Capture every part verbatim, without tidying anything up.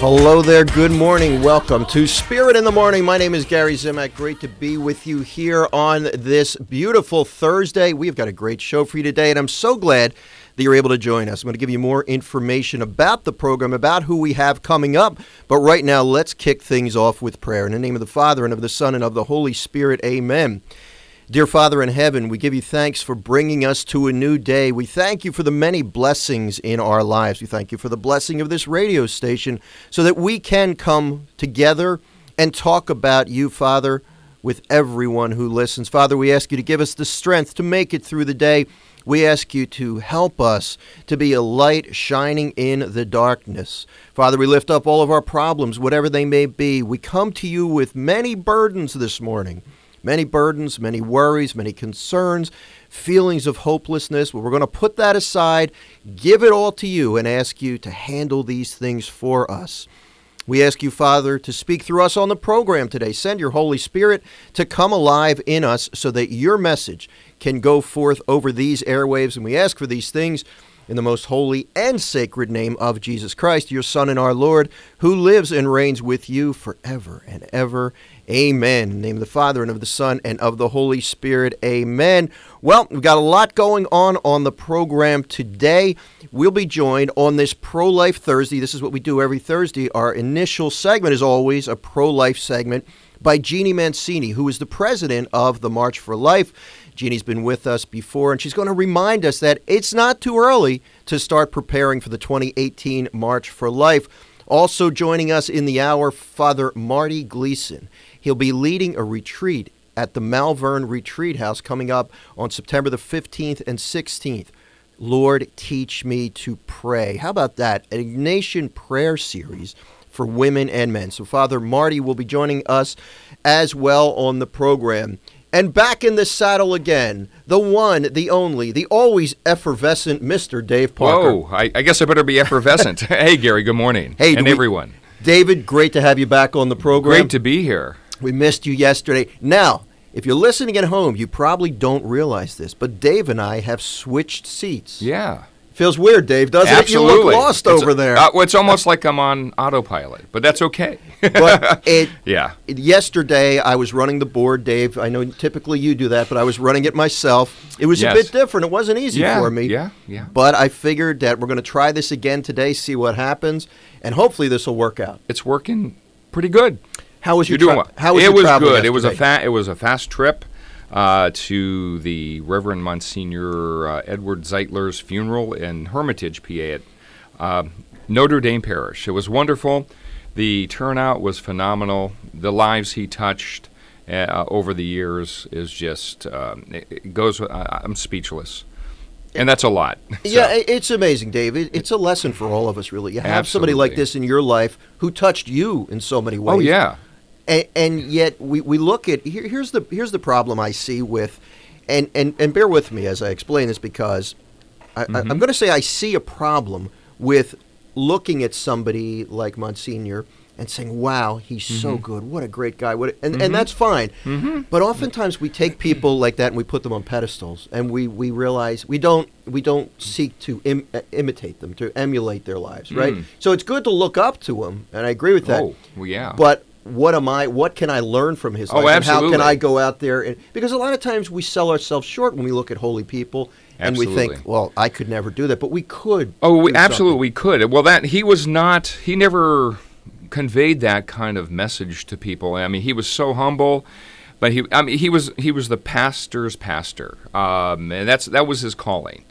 Hello there, good morning, welcome to Spirit in the Morning. My name is Gary Zimak, great to be with you here on this beautiful Thursday. We've got a great show for you today, and I'm so glad that you're able to join us. I'm going to give you more information about the program, about who we have coming up, but right now, let's kick things off with prayer. In the name of the Father, and of the Son, and of the Holy Spirit, amen. Dear Father in heaven, we give you thanks for bringing us to a new day. We thank you for the many blessings in our lives. We thank you for the blessing of this radio station so that we can come together and talk about you, Father, with everyone who listens. Father, we ask you to give us the strength to make it through the day. We ask you to help us to be a light shining in the darkness. Father, we lift up all of our problems, whatever they may be. We come to you with many burdens this morning. Many burdens, many worries, many concerns, feelings of hopelessness. Well, we're going to put that aside, give it all to you, and ask you to handle these things for us. We ask you, Father, to speak through us on the program today. Send your Holy Spirit to come alive in us so that your message can go forth over these airwaves. And we ask for these things in the most holy and sacred name of Jesus Christ, your Son and our Lord, who lives and reigns with you forever and ever. Amen. In the name of the Father, and of the Son, and of the Holy Spirit. Amen. Well, we've got a lot going on on the program today. We'll be joined on this Pro-Life Thursday. This is what we do every Thursday. Our initial segment is always a pro-life segment by Jeannie Mancini, who is the president of the March for Life. Jeannie's been with us before, and she's going to remind us that it's not too early to start preparing for the twenty eighteen March for Life. Also joining us in the hour, Father Marty Gleason. He'll be leading a retreat at the Malvern Retreat House coming up on September the fifteenth and sixteenth. Lord, teach me to pray. How about that? An Ignatian prayer series for women and men. So Father Marty will be joining us as well on the program. And back in the saddle again, the one, the only, the always effervescent Mister Dave Parker. Whoa, I, I guess I better be effervescent. Hey, Gary, good morning. Hey, and we, everyone. David, great to have you back on the program. Great to be here. We missed you yesterday. Now, if you're listening at home, you probably don't realize this, but Dave and I have switched seats. Yeah. Feels weird, Dave, doesn't Absolutely. it? You look lost it's, over there. Uh, well, it's almost like I'm on autopilot, but that's okay. But it, yeah. It, yesterday, I was running the board, Dave. I know typically you do that, but I was running it myself. It was yes. a bit different. It wasn't easy yeah, for me. Yeah, yeah. But I figured that we're going to try this again today, see what happens, and hopefully this will work out. It's working pretty good. How was your You're doing tra- well. How was it your was travel good. yesterday? It was a fa- It was a fast trip uh, to the Reverend Monsignor uh, Edward Zeitler's funeral in Hermitage, P A, at uh, Notre Dame Parish. It was wonderful. The turnout was phenomenal. The lives he touched uh, over the years is just um, it, it goes. Uh, I'm speechless. And that's a lot. So. Yeah, it's amazing, Dave. It's a lesson for all of us, really. You have Absolutely. somebody like this in your life who touched you in so many ways. Oh, yeah. And, and yet we, we look at, here, here's the here's the problem I see with, and, and, and bear with me as I explain this, because I, mm-hmm. I, I'm going to say I see a problem with looking at somebody like Monsignor and saying, wow, he's mm-hmm. so good. What a great guy. What a, and, mm-hmm. and that's fine. Mm-hmm. But oftentimes we take people like that and we put them on pedestals, and we, we realize we don't we don't seek to Im- imitate them, to emulate their lives, right? Mm. So it's good to look up to them, and I agree with that. Oh, well, yeah. But what am I? What can I learn from his Oh, life? And absolutely. how can I go out there? And, because a lot of times we sell ourselves short when we look at holy people, and Absolutely. we think, well, I could never do that, but we could. Oh, we, do absolutely, something. we could. Well, that he was not. He never conveyed that kind of message to people. I mean, he was so humble, but he. I mean, he was he was the pastor's pastor, um, and that's that was his calling.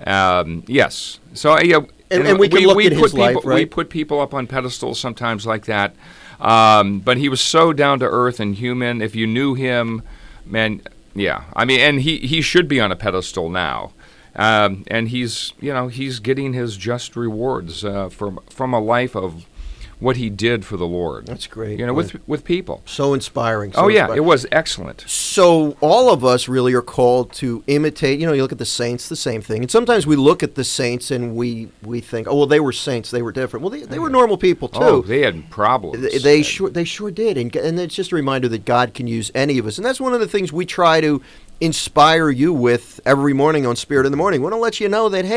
Um, yes. So yeah, and, and we can we, look we at put his people, life, right? We put people up on pedestals sometimes like that, um, but he was so down to earth and human. If you knew him, man, yeah. I mean, and he he should be on a pedestal now. Um, and he's, you know, he's getting his just rewards uh, from from a life of what he did for the Lord. That's great. You know, with with people. So inspiring. So oh, yeah, inspiring. it was excellent. So all of us really are called to imitate. You know, you look at the saints, the same thing. And sometimes we look at the saints and we, we think, oh, well, they were saints. They were different. Well, they, they were normal people, too. Oh, they had problems. They, they sure they sure did. And, and it's just a reminder that God can use any of us. And that's one of the things we try to inspire you with every morning on Spirit in the Morning. We want to let you know that, hey,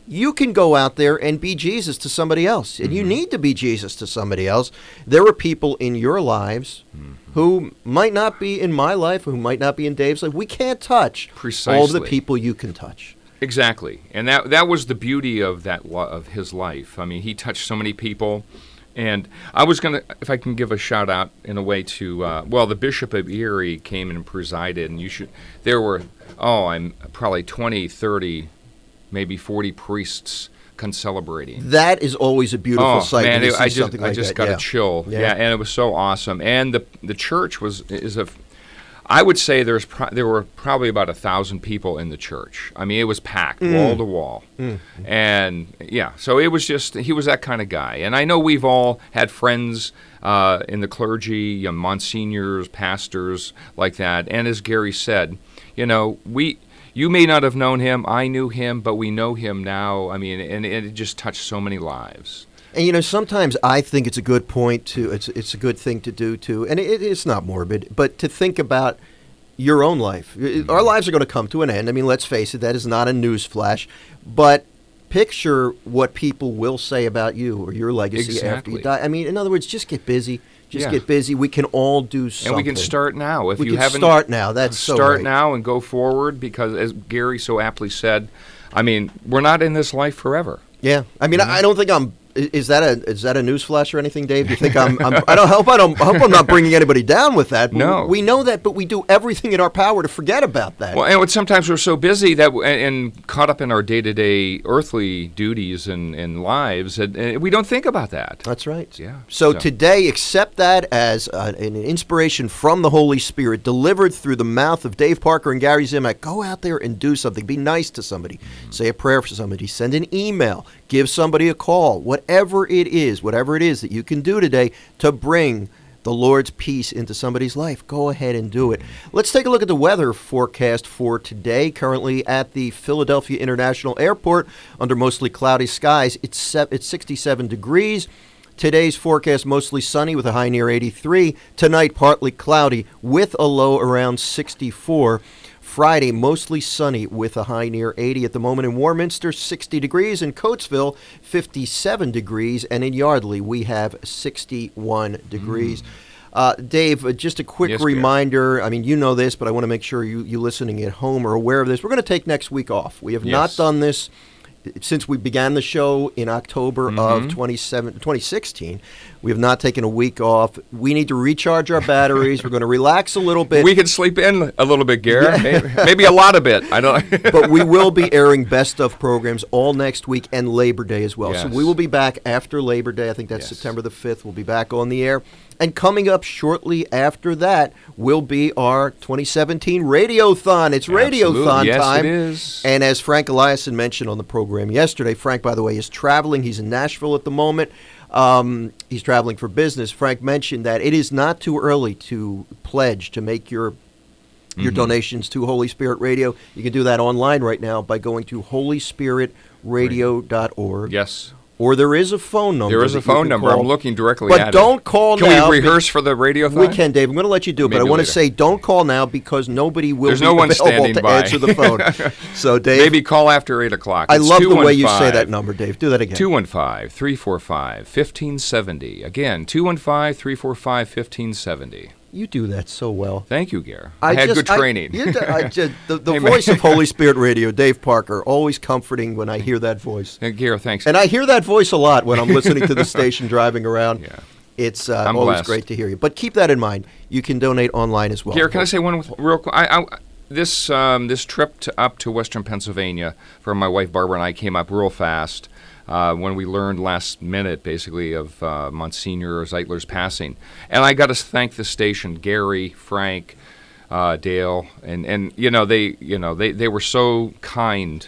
you can go out there and be Jesus to somebody else. And mm-hmm. you need to be Jesus to somebody else. There are people in your lives mm-hmm. who might not be in my life, who might not be in Dave's life. We can't touch Precisely. all of the people you can touch. Exactly. And that that was the beauty of that of his life. I mean, he touched so many people. And I was going to, if I can give a shout out in a way to, uh, well, the Bishop of Erie came and presided, and you should, there were, oh, I'm probably twenty, thirty, maybe forty priests concelebrating. That is always a beautiful oh, sight. Man, when you it, see I just, something I like just that. got yeah. a chill. Yeah. yeah, and it was so awesome. And the the church was, is a, I would say there's pro- there were probably about a thousand people in the church. I mean, it was packed mm. wall to wall, mm. and yeah. So it was just he was that kind of guy. And I know we've all had friends uh, in the clergy, you know, monsignors, pastors like that. And as Gary said, you know, we you may not have known him, I knew him, but we know him now. I mean, and, and it just touched so many lives. And, you know, sometimes I think it's a good point to, it's it's a good thing to do, too. And it, it's not morbid, but to think about your own life. Mm-hmm. Our lives are going to come to an end. I mean, let's face it, that is not a news flash. But picture what people will say about you or your legacy exactly. after you die. I mean, in other words, just get busy. Just yeah. get busy. We can all do something. And we can start now. If we you can haven't start now. That's start so right. now and go forward, because as Gary so aptly said, I mean, we're not in this life forever. Yeah, I mean, mm-hmm. I don't think I'm. Is that a is that a news flash or anything, Dave? Do you think I'm? I'm I don't hope I don't I hope I'm not bringing anybody down with that. No, we know that, but we do everything in our power to forget about that. Well, and sometimes we're so busy that and, and caught up in our day to day earthly duties and, and lives, and, and we don't think about that. That's right. Yeah. So, so. today, accept that as uh, an inspiration from the Holy Spirit, delivered through the mouth of Dave Parker and Gary Zimak. Go out there and do something. Be nice to somebody. Mm-hmm. Say a prayer for somebody. Send an email. Give somebody a call. Whatever it is, whatever it is that you can do today to bring the Lord's peace into somebody's life, go ahead and do it. Let's take a look at the weather forecast for today. Currently at the Philadelphia International Airport, under mostly cloudy skies, it's se- it's sixty-seven degrees. Today's forecast mostly sunny with a high near eighty-three. Tonight partly cloudy with a low around sixty-four. Friday, mostly sunny with a high near eighty. At the moment in Warminster, sixty degrees. In Coatesville, fifty-seven degrees. And in Yardley, we have sixty-one degrees. Mm. Uh, Dave, uh, just a quick yes, reminder. I mean, you know this, but I want to make sure you, you listening at home are aware of this. We're going to take next week off. We have yes. not done this since we began the show in October mm-hmm. of twenty sixteen. We have not taken a week off. We need to recharge our batteries. We're going to relax a little bit. We can sleep in a little bit, Gary. Yeah. maybe, maybe a lot of bit. I don't. But we will be airing best of programs all next week and Labor Day as well. Yes. So we will be back after Labor Day. I think that's yes. September the fifth. We'll be back on the air. And coming up shortly after that will be our twenty seventeen Radiothon. It's Radiothon yes, time. It is. And as Frank Eliason mentioned on the program yesterday, Frank, by the way, is traveling. He's in Nashville at the moment. Um, he's traveling for business. Frank mentioned that it is not too early to pledge, to make your your mm-hmm. donations to Holy Spirit Radio. You can do that online right now by going to holy spirit radio dot org. Yes. Or there is a phone number. There is a phone number. Call. I'm looking directly but at it. But don't call can now. Can we rehearse for the radiothon? We can, Dave. I'm going to let you do it, Maybe but I want later. to say don't call now because nobody will There's be no one available standing to by. answer the phone. So, Dave. Maybe call after eight o'clock. I It's love the way you say that number, Dave. Do that again. two one five, three four five, one five seven zero. Again, two one five, three four five, one five seven zero. You do that so well. Thank you, Gare. I, I had just, good training. I, you, I just, the the hey, voice of Holy Spirit Radio, Dave Parker, always comforting when I hear that voice. And Gare, thanks. And I hear that voice a lot when I'm listening to the station driving around. Yeah. It's uh, I'm always blessed. great to hear you. But keep that in mind. You can donate online as well. Gare, can I say one real quick? I, I, this um, this trip to, up to Western Pennsylvania for my wife Barbara and I came up real fast. Uh, when we learned last minute, basically, of uh, Monsignor Zeitler's passing. And I got to thank the station, Gary, Frank, uh, Dale, and, and you know, they you know they, they were so kind.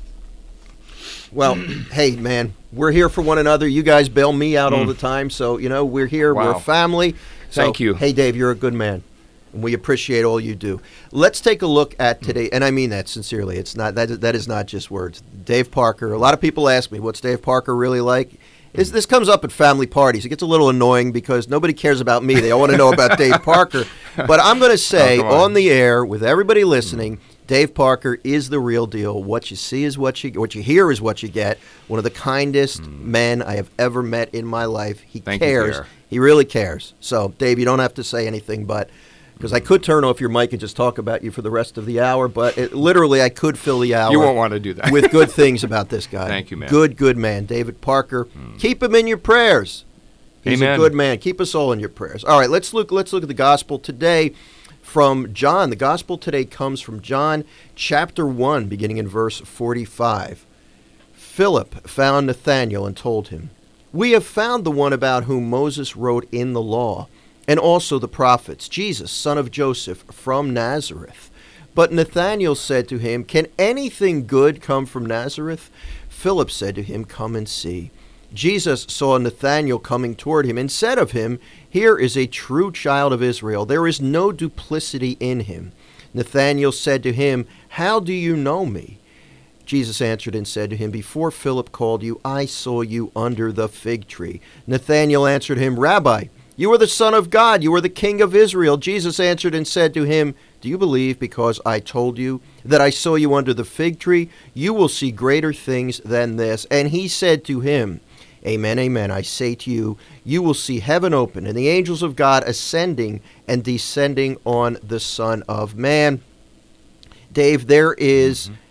Well, hey, man, we're here for one another. You guys bail me out mm. all the time, so, you know, we're here. Wow. We're a family. So, Thank you. Hey, Dave, you're a good man. And we appreciate all you do. Let's take a look at today, and I mean that sincerely. It's not that that is not just words. Dave Parker. A lot of people ask me, "What's Dave Parker really like?" This, this comes up at family parties. It gets a little annoying because nobody cares about me. They all want to know about Dave Parker. But I'm going to say oh, on. on the air with everybody listening, Dave Parker is the real deal. What you see is what you what you hear is what you get. One of the kindest mm. men I have ever met in my life. He Thank cares. You, he really cares. So, Dave, you don't have to say anything, but because I could turn off your mic and just talk about you for the rest of the hour, but it, literally I could fill the hour. You won't want to do that. with good things about this guy. Thank you, man. Good, good man. David Parker. Mm. Keep him in your prayers. He's Amen. a good man. Keep us all in your prayers. All right, let's look let's look at the gospel today from John. The gospel today comes from John chapter one, beginning in verse forty-five. Philip found Nathanael and told him, "We have found the one about whom Moses wrote in the law, and also the prophets, Jesus, son of Joseph, from Nazareth." But Nathanael said to him, "Can anything good come from Nazareth?" Philip said to him, "Come and see." Jesus saw Nathanael coming toward him and said of him, "Here is a true child of Israel. There is no duplicity in him." Nathanael said to him, "How do you know me?" Jesus answered and said to him, "Before Philip called you, I saw you under the fig tree." Nathanael answered him, "Rabbi, you are the Son of God. You are the King of Israel." Jesus answered and said to him, "Do you believe because I told you that I saw you under the fig tree? You will see greater things than this." And he said to him, "Amen, amen, I say to you, you will see heaven open and the angels of God ascending and descending on the Son of Man." Dave, there is... Mm-hmm.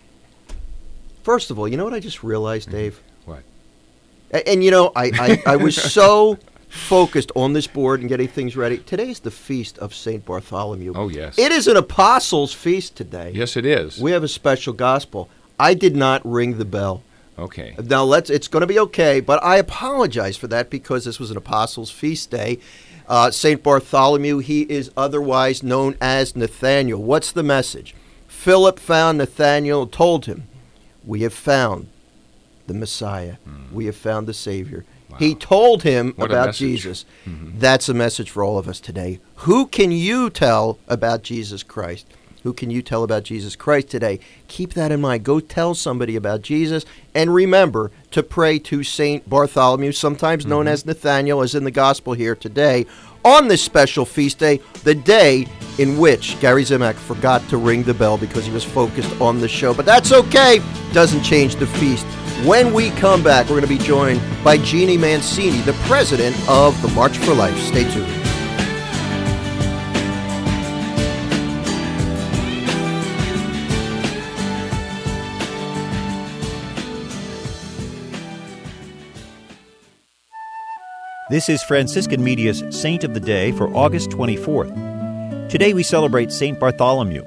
First of all, you know what I just realized, Dave? What? And, and you know, I, I, I was so focused on this board and getting things ready. Today's the feast of Saint Bartholomew. Oh, yes. It is an apostles' feast today. Yes, it is. We have a special gospel. I did not ring the bell. Okay. Now, let's. It's going to be okay, but I apologize for that because this was an apostles' feast day. Uh, Saint Bartholomew, he is otherwise known as Nathanael. What's the message? Philip found Nathanael and told him, "We have found the Messiah. Mm. We have found the Savior." Wow. He told him What about Jesus. Mm-hmm. That's a message for all of us today. Who can you tell about Jesus Christ? Who can you tell about Jesus Christ today? Keep that in mind. Go tell somebody about Jesus. And remember to pray to Saint Bartholomew, sometimes known mm-hmm. as Nathanael, as in the gospel here today, on this special feast day, the day in which Gary Zimak forgot to ring the bell because he was focused on the show. But that's okay. Doesn't change the feast. When we come back, we're going to be joined by Jeannie Mancini, the president of the March for Life. Stay tuned. This is Franciscan Media's Saint of the Day for August twenty-fourth. Today we celebrate Saint Bartholomew.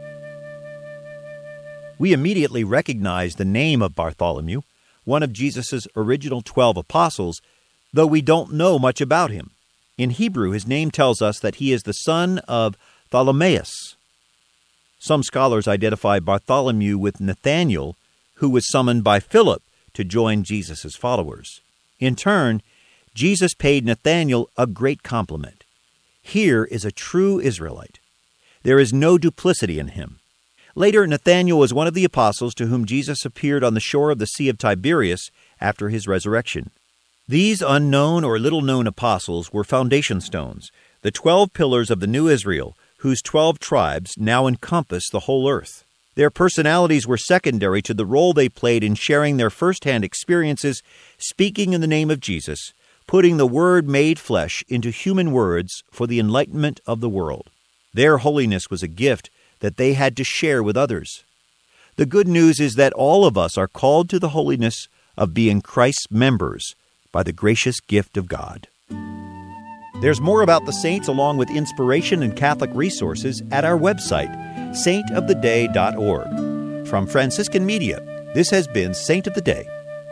We immediately recognize the name of Bartholomew, one of Jesus' original twelve apostles, though we don't know much about him. In Hebrew, his name tells us that he is the son of Tholomaeus. Some scholars identify Bartholomew with Nathanael, who was summoned by Philip to join Jesus' followers. In turn, Jesus paid Nathanael a great compliment. Here is a true Israelite. There is no duplicity in him. Later, Nathanael was one of the apostles to whom Jesus appeared on the shore of the Sea of Tiberias after his resurrection. These unknown or little-known apostles were foundation stones, the twelve pillars of the new Israel, whose twelve tribes now encompass the whole earth. Their personalities were secondary to the role they played in sharing their first-hand experiences, speaking in the name of Jesus, putting the Word made flesh into human words for the enlightenment of the world. Their holiness was a gift that they had to share with others. The good news is that all of us are called to the holiness of being Christ's members by the gracious gift of God. There's more about the saints along with inspiration and Catholic resources at our website, saint of the day dot org. From Franciscan Media, this has been Saint of the Day.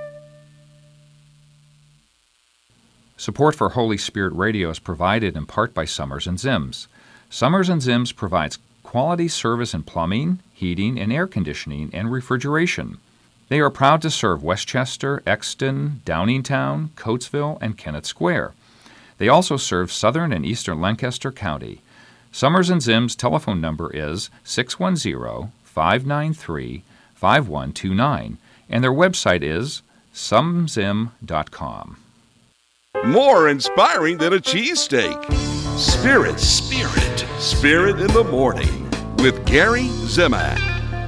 Support for Holy Spirit Radio is provided in part by Summers and Zims. Summers and Zims provides quality service in plumbing, heating, and air conditioning and refrigeration. They are proud to serve Westchester, Exton, Downingtown, Coatesville, and Kennett Square. They also serve southern and eastern Lancaster County. Summers and Zims' telephone number is six one zero, five nine three, five one two nine, and their website is sumzim dot com. More inspiring than a cheesesteak. Spirit, Spirit, Spirit in the Morning with Gary Zimak.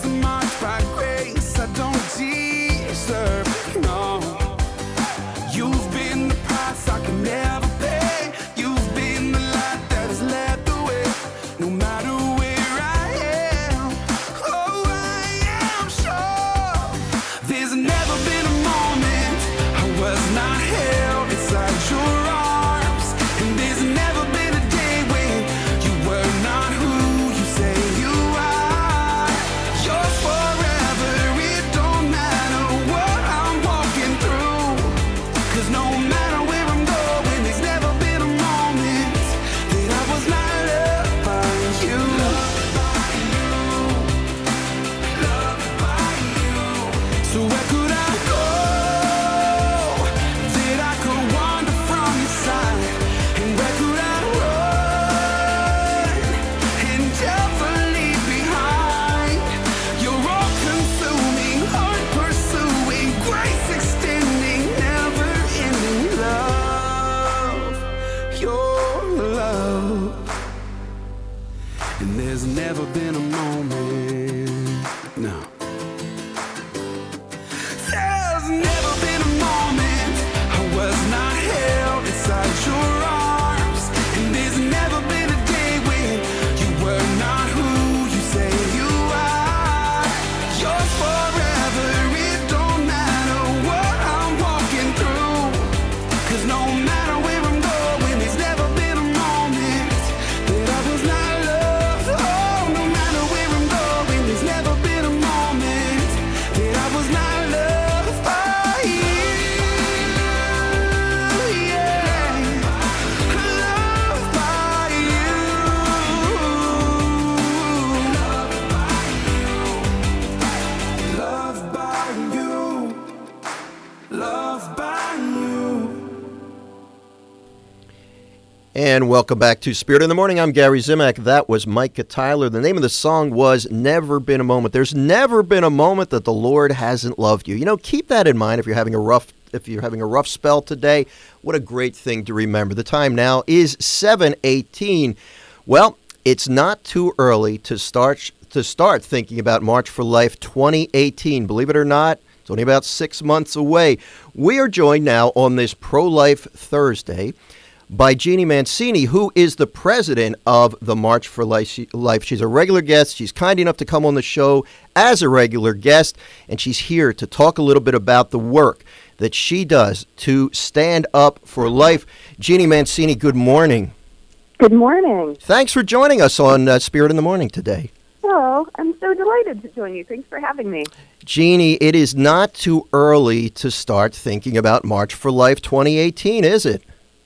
is a march by grace I don't deserve, no. You've been the price I can never pay. You've been the light that has led the way. No matter where I am, oh, I am sure there's never been a moment I was not held inside your arms. And there's never been a day when you were not who you say you are. You're forever, it don't matter what I'm walking through. Cause no matter where I'm going, there's never been a moment that I was not loved by you. Loved by you. Loved by you. So where could I go that I could wander from your side? And where could I run and never leave behind? You're all consuming, heart pursuing, grace extending, never ending love. Your love. And there's never been a moment, no. There's never been a moment I was not held inside your arms. And there's never been a day when you were not who you say you are. You're forever, it don't matter what I'm walking through. Cause no matter where I'm going, there's never been a moment that I was not loved. Oh, no matter where I'm going, there's never been a moment that I was not loved by you. Yeah, loved by you. Loved by you. Loved by you. And welcome back to Spirit in the Morning. I'm Gary Zimak. That was Micah Tyler. The name of the song was Never Been a Moment. There's never been a moment that the Lord hasn't loved you. You know, keep that in mind if you're having a rough if you're having a rough spell today. What a great thing to remember. The time now is seven eighteen. Well, it's not too early to start to start thinking about March for Life twenty eighteen. Believe it or not, it's only about six months away. We are joined now on this Pro-Life Thursday by Jeannie Mancini, who is the president of the March for Life. She's a regular guest. She's kind enough to come on the show as a regular guest, and she's here to talk a little bit about the work that she does to stand up for life. Jeannie Mancini, good morning. Good morning. Thanks for joining us on uh, Spirit in the Morning today. Hello. I'm so delighted to join you. Thanks for having me. Jeannie, it is not too early to start thinking about March for Life twenty eighteen, is it?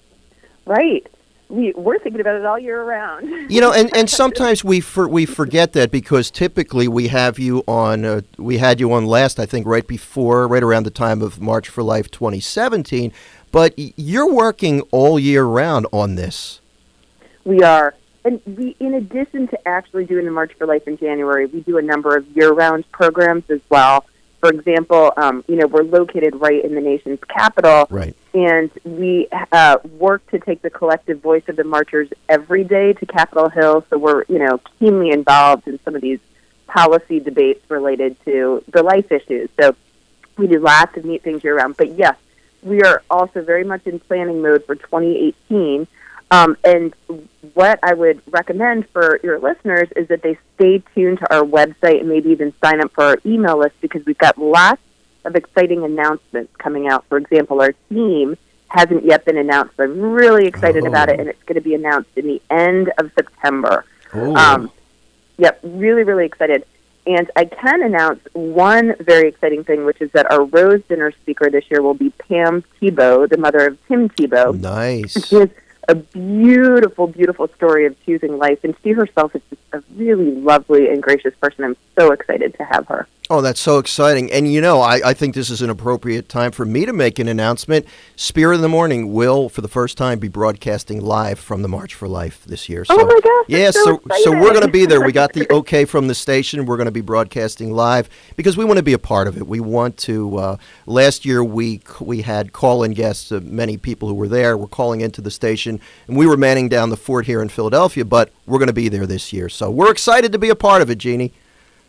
Right. We, we're thinking about it all year round. You know, and, and sometimes we for, we forget that because typically we have you on, uh, we had you on last, I think, right before, right around the time of March for Life twenty seventeen, but you're working all year round on this. We are. And we, in addition to actually doing the March for Life in January, we do a number of year-round programs as well. For example, um, you know, we're located right in the nation's capital. Right. And we uh, work to take the collective voice of the marchers every day to Capitol Hill. So we're, you know, keenly involved in some of these policy debates related to the life issues. So we do lots of neat things year-round. But, yes, we are also very much in planning mode for twenty eighteen. Um, and what I would recommend for your listeners is that they stay tuned to our website and maybe even sign up for our email list because we've got lots of exciting announcements coming out. For example, our theme hasn't yet been announced, but I'm really excited Oh. about it, and it's going to be announced in the end of September. Oh. Um, yep, really, really excited. And I can announce one very exciting thing, which is that our Rose Dinner speaker this year will be Pam Tebow, the mother of Tim Tebow. Nice. She has a beautiful, beautiful story of choosing life, and she herself is just a really lovely and gracious person. I'm so excited to have her. Oh, that's so exciting. And, you know, I, I think this is an appropriate time for me to make an announcement. Spirit in the Morning will, for the first time, be broadcasting live from the March for Life this year. So, Oh, my gosh, yeah, I'm so so, so excited. we're going to be there. We got the okay from the station. We're going to be broadcasting live because we want to be a part of it. We want to, uh, last year we, we had call-in guests, uh, many people who were there were calling into the station, and we were manning down the fort here in Philadelphia, but we're going to be there this year. So we're excited to be a part of it, Jeannie.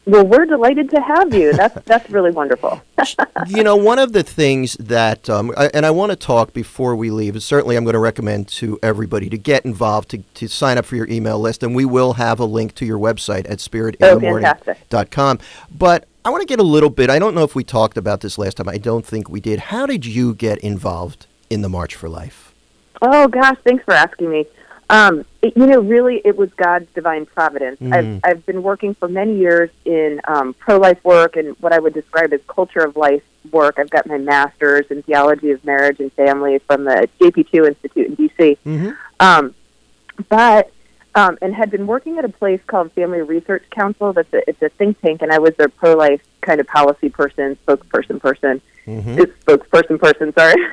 Well, we're delighted to have you. That's that's really wonderful. You know, one of the things that, um, I, and I want to talk before we leave, is certainly I'm going to recommend to everybody to get involved, to, to sign up for your email list, and we will have a link to your website at spirit in Oh, the morning dot com. But I want to get a little bit, I don't know if we talked about this last time. I don't think we did. How did you get involved in the March for Life? Oh, gosh, thanks for asking me. Um, it, you know, really, it was God's divine providence. Mm. I've, I've been working for many years in um, pro-life work and what I would describe as culture of life work. I've got my master's in theology of marriage and family from the J P two Institute in D C Mm-hmm. Um, but, um, and had been working at a place called Family Research Council. That's a, it's a think tank, and I was their pro-life kind of policy person, spokesperson person. Mm-hmm. Spokesperson person,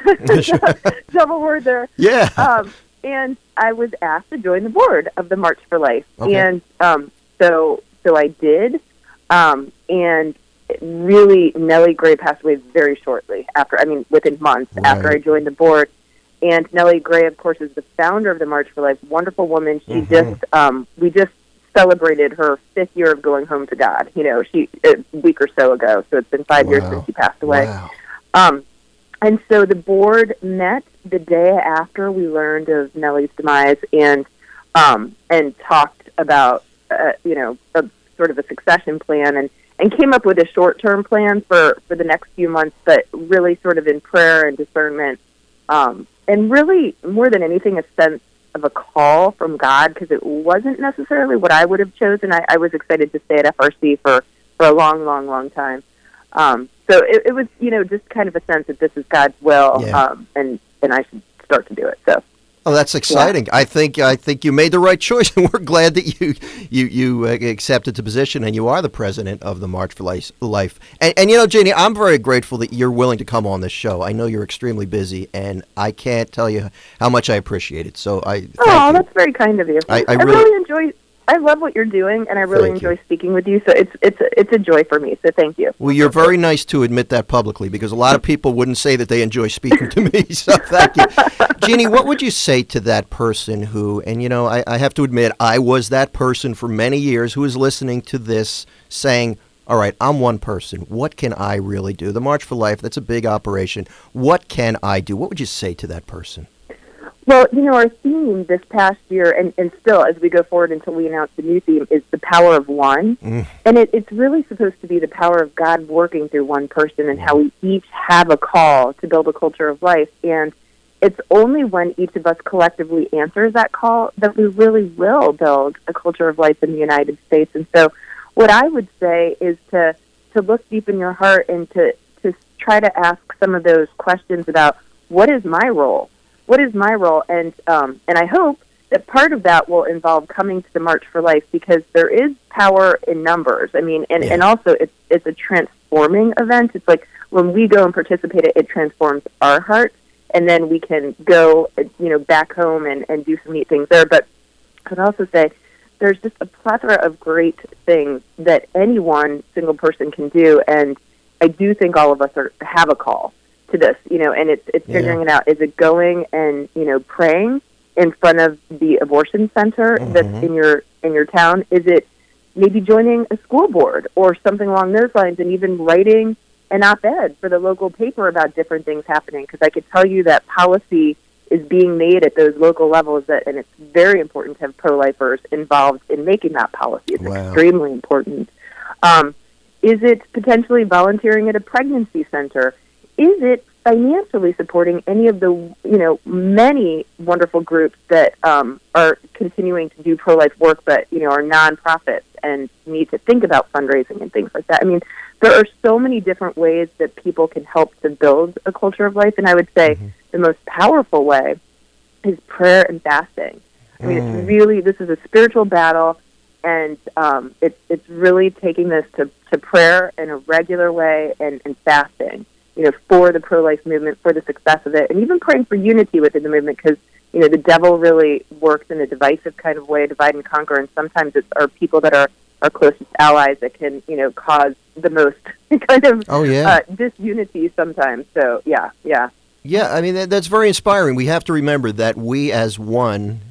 sorry. Double word there. Yeah. Um, and I was asked to join the board of the March for Life. Okay. And um, so so I did. Um, and really, Nellie Gray passed away very shortly after, I mean, within months Right. after I joined the board. And Nellie Gray, of course, is the founder of the March for Life. Wonderful woman. She Mhm. just, um, we just celebrated her fifth year of going home to God, you know, she a week or so ago. So it's been five years Wow. since she passed away. Wow. Um, and so the board met the day after we learned of Nellie's demise, and um, and talked about uh, you know a sort of a succession plan, and, and came up with a short term plan for, for the next few months, but really sort of in prayer and discernment, um, and really more than anything a sense of a call from God, because it wasn't necessarily what I would have chosen. I, I was excited to stay at F R C for, for a long, long, long time. Um, so it, it was, you know, just kind of a sense that this is God's will, Yeah. um, and, and I should start to do it. So, Oh, that's exciting! I think I think you made the right choice, and we're glad that you you you uh, accepted the position, and you are the president of the March for Life. Life. And, and you know, Janie, I'm very grateful that you're willing to come on this show. I know you're extremely busy, and I can't tell you how much I appreciate it. So I thank oh, you. that's very kind of you. I- I really, really- enjoy. I love what you're doing, and I really Thank you. enjoy speaking with you. So it's it's it's a joy for me. So thank you. Well, you're very nice to admit that publicly, because a lot of people wouldn't say that they enjoy speaking to me. So thank you, Jeannie. What would you say to that person who, and you know, I, I have to admit, I was that person for many years who is listening to this, saying, "All right, I'm one person. What can I really do? The March for Life, that's a big operation. What can I do?" What would you say to that person? Well, you know, our theme this past year, and, and still as we go forward until we announce the new theme, is the power of one. Mm. And it, it's really supposed to be the power of God working through one person, and how we each have a call to build a culture of life. And it's only when each of us collectively answers that call that we really will build a culture of life in the United States. And so what I would say is to, to look deep in your heart and to, to try to ask some of those questions about, what is my role? What is my role? And um, and I hope that part of that will involve coming to the March for Life, because there is power in numbers. I mean, and, Yeah. and also it's it's a transforming event. It's like when we go and participate, it, it transforms our hearts, and then we can go, you know, back home and, and do some neat things there. But I would also say there's just a plethora of great things that any one single person can do, and I do think all of us are have a call to this, you know, and it's it's Yeah. figuring it out. Is it going and, you know, praying in front of the abortion center Mhm. that's in your in your town? Is it maybe joining a school board or something along those lines, and even writing an op-ed for the local paper about different things happening? Because I could tell you that policy is being made at those local levels, that, and it's very important to have pro-lifers involved in making that policy. It's Wow. extremely important. Um, is it potentially volunteering at a pregnancy center? Is it financially supporting any of the, you know, many wonderful groups that um, are continuing to do pro-life work, but, you know, are nonprofits and need to think about fundraising and things like that? I mean, there are so many different ways that people can help to build a culture of life, and I would say Mm-hmm. the most powerful way is prayer and fasting. I mean, Mm. it's really, this is a spiritual battle, and um, it's it's really taking this to, to prayer in a regular way, and, and fasting, you know, for the pro-life movement, for the success of it, and even praying for unity within the movement, because, you know, the devil really works in a divisive kind of way, divide and conquer, and sometimes it's our people that are our closest allies that can, you know, cause the most kind of Oh, yeah. uh, disunity sometimes. So, yeah, yeah. Yeah, I mean, that, that's very inspiring. We have to remember that we as one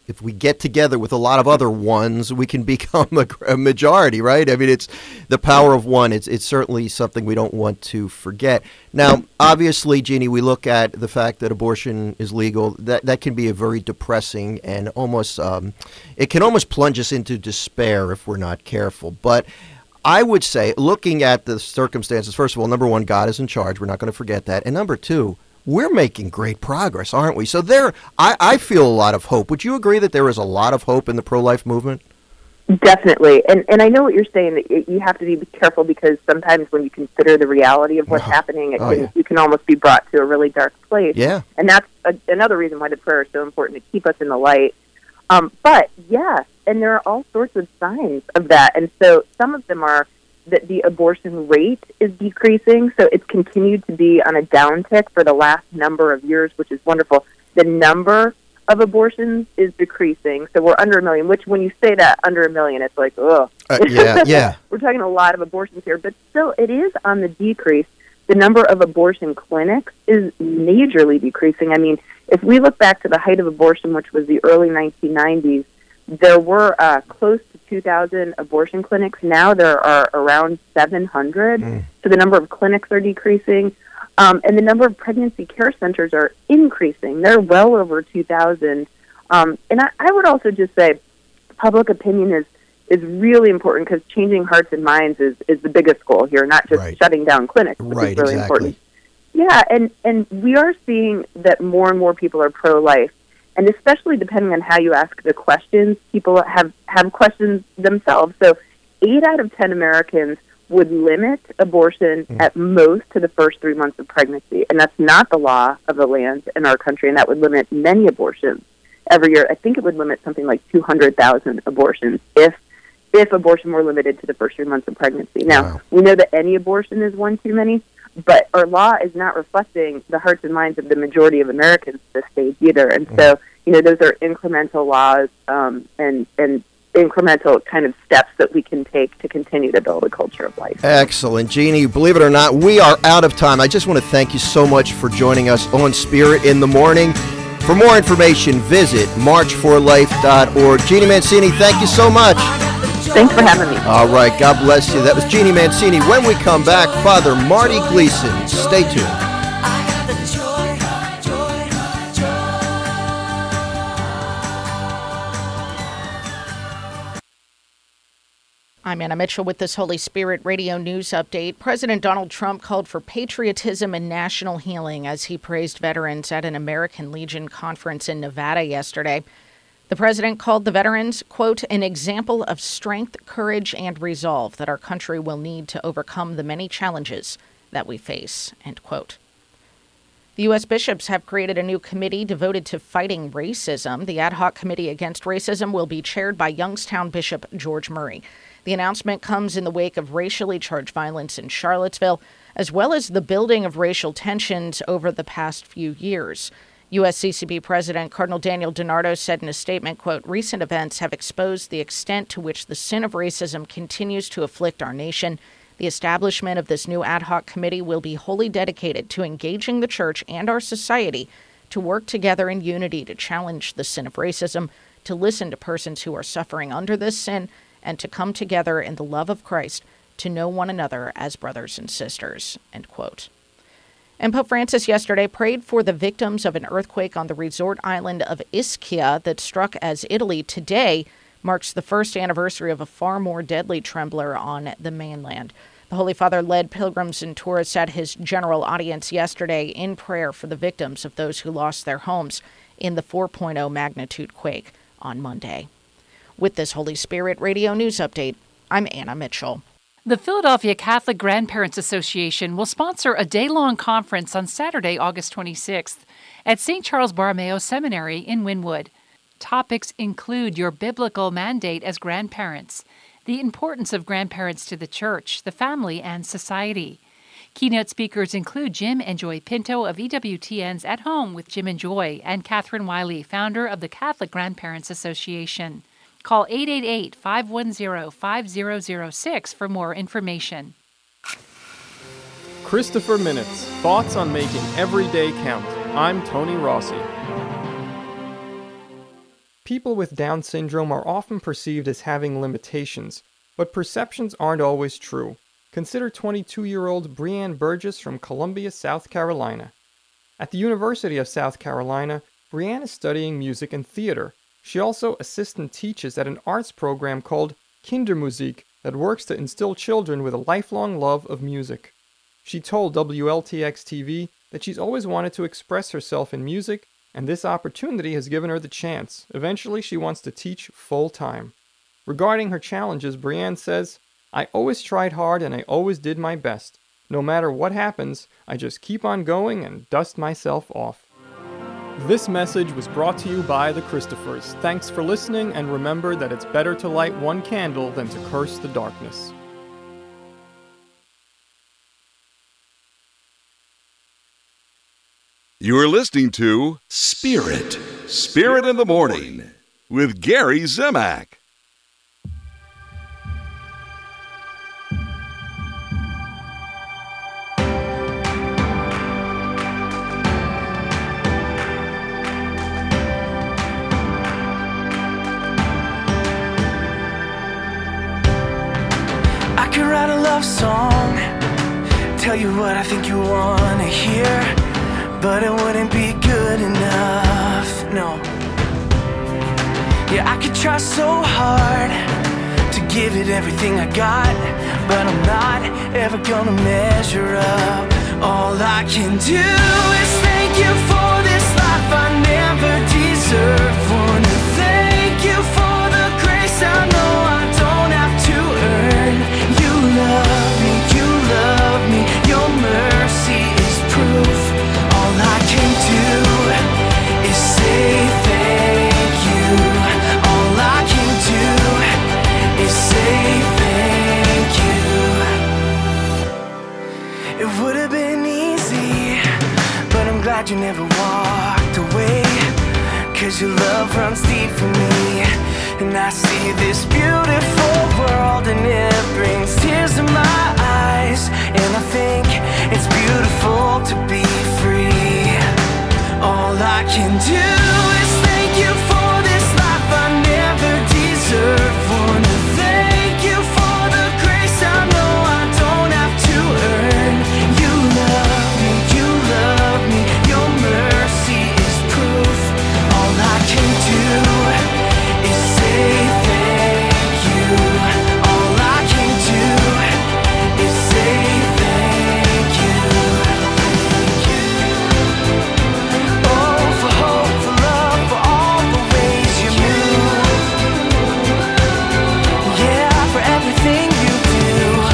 if we get together with a lot of other ones, we can become a, a majority, right? I mean, it's the power of one. It's it's certainly something we don't want to forget. Now, obviously, Jeannie, we look at the fact that abortion is legal. That that can be a very depressing and almost um, it can almost plunge us into despair if we're not careful. But I would say, looking at the circumstances, first of all, number one, God is in charge. We're not going to forget that. And number two, we're making great progress, aren't we? So there, I, I feel a lot of hope. Would you agree that there is a lot of hope in the pro-life movement? Definitely. And and I know what you're saying, that you have to be careful because sometimes when you consider the reality of what's Oh. happening, it Oh, can, yeah. you can almost be brought to a really dark place. Yeah. And that's a, another reason why the prayer is so important, to keep us in the light. Um, but, yes, and there are all sorts of signs of that. And so some of them are that the abortion rate is decreasing. So it's continued to be on a downtick for the last number of years, which is wonderful. The number of abortions is decreasing. So we're under a million, which when you say that, under a million, it's like, ugh. Uh, yeah, yeah. We're talking a lot of abortions here, but still it is on the decrease. The number of abortion clinics is majorly decreasing. I mean, if we look back to the height of abortion, which was the early nineteen nineties, there were uh, close to two thousand abortion clinics. Now there are around seven hundred. Mm. So the number of clinics are decreasing. Um, and the number of pregnancy care centers are increasing. They're well over two thousand. Um, and I, I would also just say public opinion is, is really important because changing hearts and minds is, is the biggest goal here, not just Right. shutting down clinics, which Right, is really exactly. important. Yeah, and, and we are seeing that more and more people are pro-life. And especially depending on how you ask the questions, people have, have questions themselves. So eight out of ten Americans would limit abortion mm. at most to the first three months of pregnancy. And that's not the law of the land in our country, and that would limit many abortions every year. I think it would limit something like two hundred thousand abortions if if abortion were limited to the first three months of pregnancy. Now, Wow. we know that any abortion is one too many, but our law is not reflecting the hearts and minds of the majority of Americans at this stage either. And mm. so, you know, those are incremental laws um, and, and incremental kind of steps that we can take to continue to build a culture of life. Excellent. Jeannie, believe it or not, we are out of time. I just want to thank you so much for joining us on Spirit in the Morning. For more information, visit march for life dot org. Jeannie Mancini, thank you so much. Thanks for having me. All right. God bless you. That was Jeannie Mancini. When we come back, Father Marty Gleason. Stay tuned. I'm Anna Mitchell with this Holy Spirit Radio News Update. President Donald Trump called for patriotism and national healing as he praised veterans at an American Legion conference in Nevada yesterday. The president called the veterans, quote, an example of strength, courage, and resolve that our country will need to overcome the many challenges that we face, end quote. The U S bishops have created a new committee devoted to fighting racism. The Ad Hoc Committee Against Racism will be chaired by Youngstown Bishop George Murray. The announcement comes in the wake of racially charged violence in Charlottesville, as well as the building of racial tensions over the past few years. U S C C B President Cardinal Daniel DiNardo said in a statement, quote, recent events have exposed the extent to which the sin of racism continues to afflict our nation. The establishment of this new ad hoc committee will be wholly dedicated to engaging the church and our society to work together in unity to challenge the sin of racism, to listen to persons who are suffering under this sin, and to come together in the love of Christ to know one another as brothers and sisters, end quote. And Pope Francis yesterday prayed for the victims of an earthquake on the resort island of Ischia that struck as Italy today marks the first anniversary of a far more deadly trembler on the mainland. The Holy Father led pilgrims and tourists at his general audience yesterday in prayer for the victims of those who lost their homes in the four point oh magnitude quake on Monday. With this Holy Spirit Radio News Update, I'm Anna Mitchell. The Philadelphia Catholic Grandparents Association will sponsor a day-long conference on Saturday, August twenty-sixth at Saint Charles Borromeo Seminary in Wynwood. Topics include your biblical mandate as grandparents, the importance of grandparents to the church, the family, and society. Keynote speakers include Jim and Joy Pinto of E W T N's At Home with Jim and Joy, and Catherine Wiley, founder of the Catholic Grandparents Association. Call eight eight eight, five one zero, five zero zero six for more information. Christopher Minutes, thoughts on making every day count. I'm Tony Rossi. People with Down syndrome are often perceived as having limitations, but perceptions aren't always true. Consider twenty-two-year-old Brianne Burgess from Columbia, South Carolina. At the University of South Carolina, Brianne is studying music and theater. She also assists and teaches at an arts program called Kindermusik that works to instill children with a lifelong love of music. She told W L T X T V that she's always wanted to express herself in music, and this opportunity has given her the chance. Eventually, she wants to teach full-time. Regarding her challenges, Brianne says, "I always tried hard and I always did my best. No matter what happens, I just keep on going and dust myself off." This message was brought to you by the Christophers. Thanks for listening, and remember that it's better to light one candle than to curse the darkness. You're listening to Spirit, Spirit in the Morning with Gary Zimak. I could write a love song, tell you what I think you wanna hear, but it wouldn't be good enough, no. Yeah, I could try so hard to give it everything I got, but I'm not ever gonna measure up. All I can do is thank you for this life I never deserved. Wanna thank you for the grace I know I don't have to earn. You love me, you love me, your mercy is proof. All I can do is say thank you. All I can do is say thank you. It would have been easy, but I'm glad you never walked away, 'cause your love runs deep for me. And I see this beautiful world and it brings tears to my eyes, and I think it's beautiful to be free. All I can do is thank you for this life I never deserved. Wanna thank you for the grace I know I don't have to earn. You love me, you love me, your mercy is proof. All I can do is say thank you. All I can do is say thank you. Thank you. Oh, for hope, for love, for all the ways you move. Yeah, for everything you do.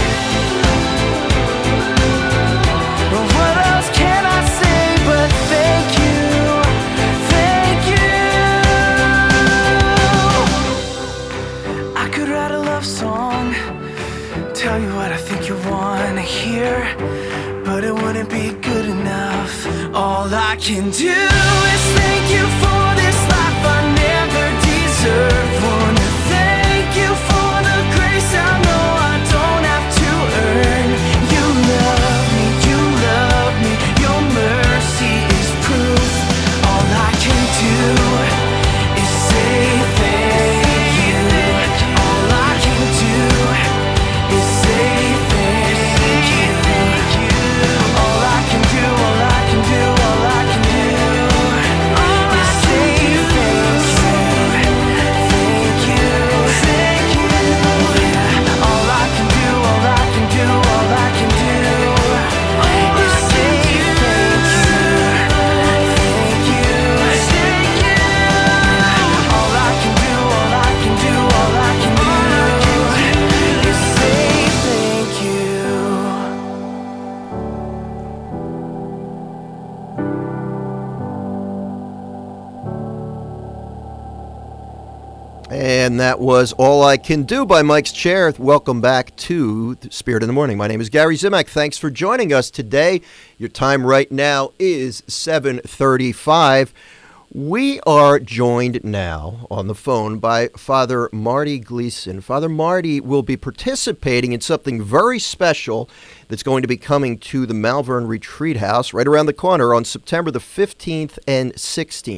Well, what else can I say but thank you? Thank you. I could write a love song, tell you what I think you wanna hear, but it wouldn't be good enough. All I can do is thank you for this life I never deserved. Wanna thank you for the grace I know I don't have to earn. You love me, you love me, your mercy is proof. All I can do is say thank you. All I can do is say thank you. All I can do, all I can do, all I can do is say thank you. Thank you, thank you. All I can do, all I can do, all I can do is say thank you. Thank you, thank you. All I can do, all I can do, all I can do is say thank you. And that was All I Can Do by Mike's Chair. Welcome back to Spirit in the Morning. My name is Gary Zimak. Thanks for joining us today. Your time right now is seven thirty-five. We are joined now on the phone by Father Marty Gleason. Father Marty will be participating in something very special that's going to be coming to the Malvern Retreat House right around the corner on September the fifteenth and sixteenth.